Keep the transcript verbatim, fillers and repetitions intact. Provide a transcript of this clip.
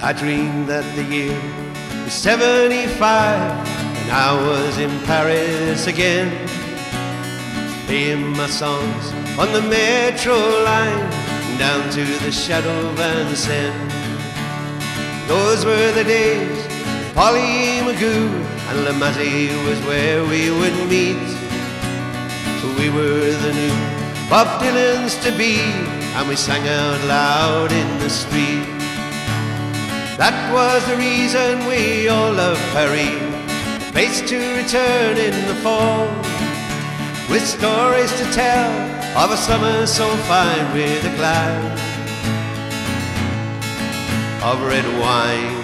I dreamed that the year was seventy-five, and I was in Paris again, playing my songs on the metro line down to the Chateau Vincennes. Those were the days Polly Magoo and La Mazzie was where we would meet. We were the new Bob Dylan's to be, and we sang out loud in the street. That was the reason we all loved Paris, a place to return in the fall, with stories to tell of a summer so fine, with a glass of red wine